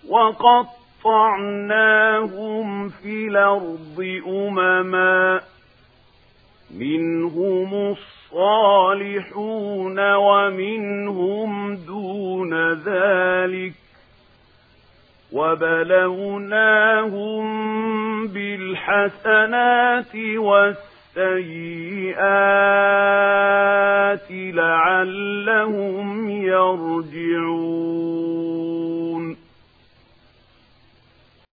وقطعناهم في الأرض أمما منهم الصالحون ومنهم دون ذلك وبلوناهم بالحسنات والسيئات لعلهم يرجعون